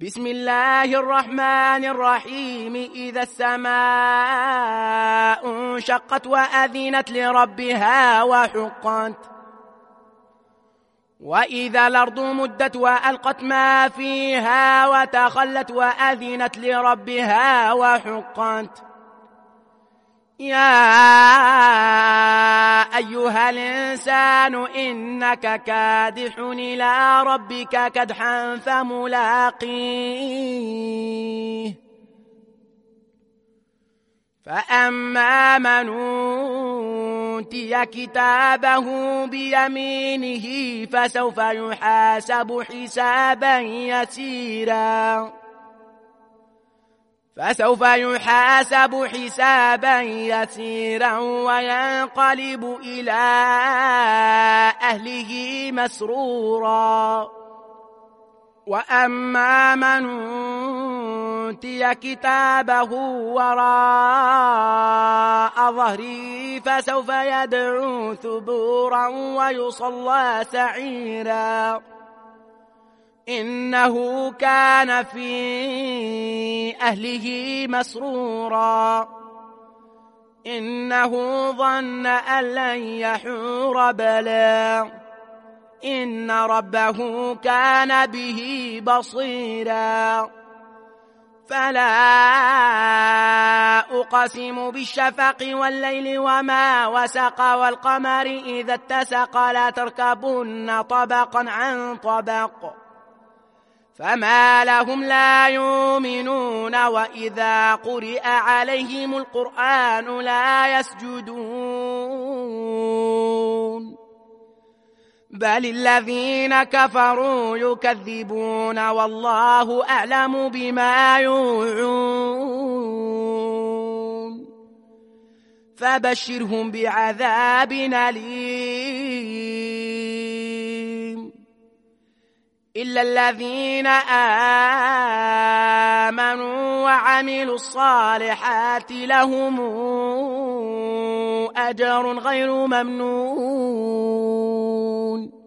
بسم الله الرحمن الرحيم. إذا السماء انشقت وأذنت لربها وحقت، وإذا الأرض مدت وألقت ما فيها وتخلت وأذنت لربها وحقت. يا أيها الإنسان إنك كادح إلى ربك كدحا فملاقيه. فأما من أوتي كتابه بيمينه فسوف يحاسب حسابا يسيرا وينقلب إلى أهله مسرورا. وأما من أوتي كتابه وراء ظهره فسوف يدعو ثبورا ويصلى سعيرا. إنه كان في أهله مسرورا. إنه ظن أن لن يحور بلى إن ربه كان به بصيرا. فلا أقسم بالشفق والليل وما وسق والقمر إذا اتسق لتركبن طبقا عن طبق فما لهم لا يؤمنون وإذا قرئ عليهم القرآن لا يسجدون بل الذين كفروا يكذبون والله أعلم بما يوعون. فبشرهم بعذاب أليم إلا الذين آمنوا وعملوا الصالحات لهم أجر غير ممنون.